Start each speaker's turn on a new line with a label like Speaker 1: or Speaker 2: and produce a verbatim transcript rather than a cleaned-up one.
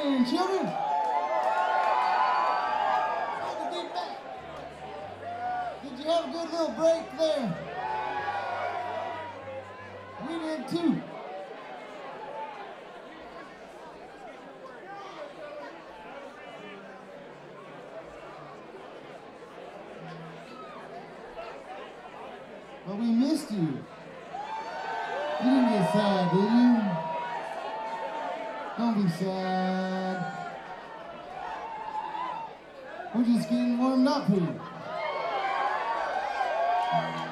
Speaker 1: morning, children. Good to be back. Did you have a good little break there? We did too. But we missed you. You didn't get sad, did you? Don't be sad. We're just getting warmed up here.